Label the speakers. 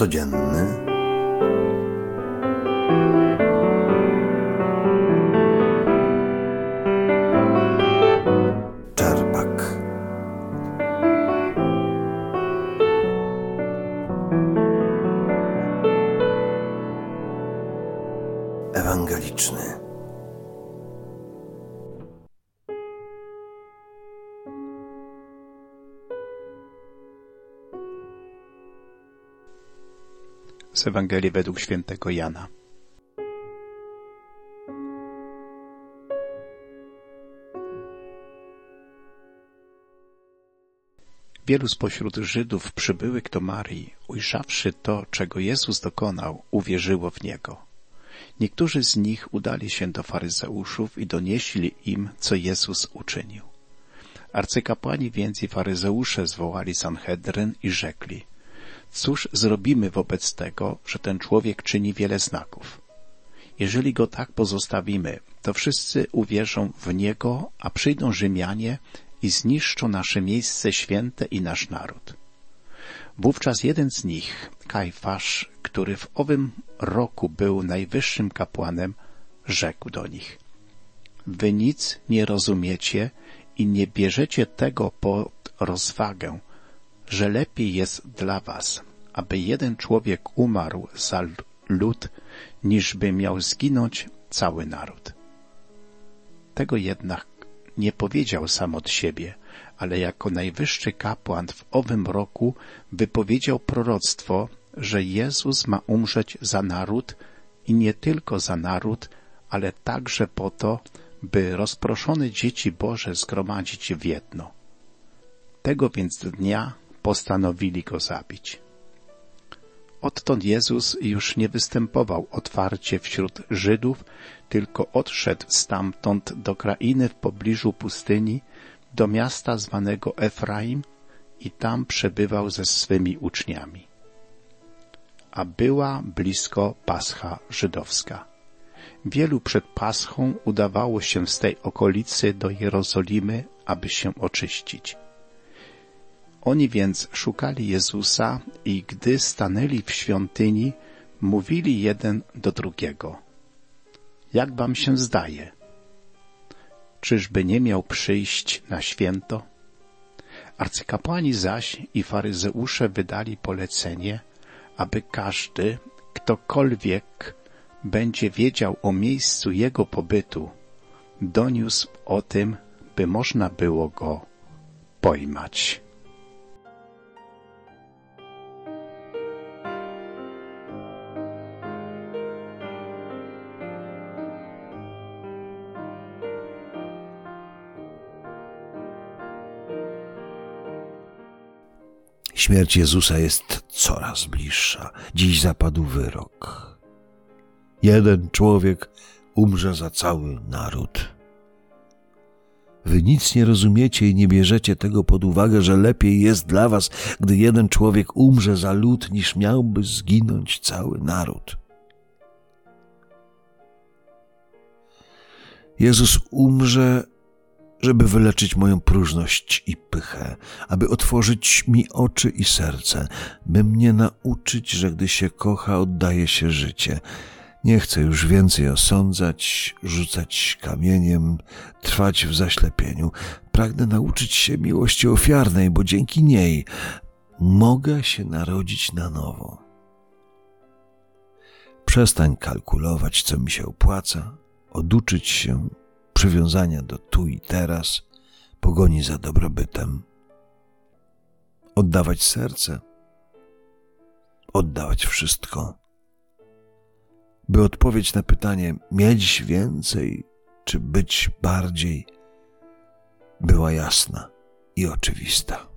Speaker 1: codzienny. Czerpak. Ewangeliczny.
Speaker 2: Z Ewangelii według świętego Jana. Wielu spośród Żydów przybyłych do Marii, ujrzawszy to, czego Jezus dokonał, uwierzyło w Niego. Niektórzy z nich udali się do faryzeuszów i donieśli im, co Jezus uczynił. Arcykapłani więc i faryzeusze zwołali Sanhedryn i rzekli: cóż zrobimy wobec tego, że ten człowiek czyni wiele znaków? Jeżeli go tak pozostawimy, to wszyscy uwierzą w niego, a przyjdą Rzymianie i zniszczą nasze miejsce święte i nasz naród. Wówczas jeden z nich, Kajfasz, który w owym roku był najwyższym kapłanem, rzekł do nich: wy nic nie rozumiecie i nie bierzecie tego pod rozwagę, że lepiej jest dla was, aby jeden człowiek umarł za lud, niż by miał zginąć cały naród. Tego jednak nie powiedział sam od siebie, ale jako najwyższy kapłan w owym roku wypowiedział proroctwo, że Jezus ma umrzeć za naród i nie tylko za naród, ale także po to, by rozproszone dzieci Boże zgromadzić w jedno. Tego więc dnia postanowili go zabić. Odtąd Jezus już nie występował otwarcie wśród Żydów, tylko odszedł stamtąd do krainy w pobliżu pustyni, do miasta zwanego Efraim i tam przebywał ze swymi uczniami. A była blisko Pascha żydowska. Wielu przed Paschą udawało się z tej okolicy do Jerozolimy, aby się oczyścić. Oni więc szukali Jezusa i gdy stanęli w świątyni, mówili jeden do drugiego: jak wam się zdaje? Czyżby nie miał przyjść na święto? Arcykapłani zaś i faryzeusze wydali polecenie, aby każdy, ktokolwiek będzie wiedział o miejscu jego pobytu, doniósł o tym, by można było go pojmać.
Speaker 1: Śmierć Jezusa jest coraz bliższa. Dziś zapadł wyrok. Jeden człowiek umrze za cały naród. Wy nic nie rozumiecie i nie bierzecie tego pod uwagę, że lepiej jest dla was, gdy jeden człowiek umrze za lud, niż miałby zginąć cały naród. Jezus umrze, żeby wyleczyć moją próżność i pychę, aby otworzyć mi oczy i serce, by mnie nauczyć, że gdy się kocha, oddaje się życie. Nie chcę już więcej osądzać, rzucać kamieniem, trwać w zaślepieniu. Pragnę nauczyć się miłości ofiarnej, bo dzięki niej mogę się narodzić na nowo. Przestań kalkulować, co mi się opłaca, oduczyć się przywiązania do tu i teraz, pogoni za dobrobytem. Oddawać serce, oddawać wszystko. By odpowiedź na pytanie mieć więcej czy być bardziej była jasna i oczywista.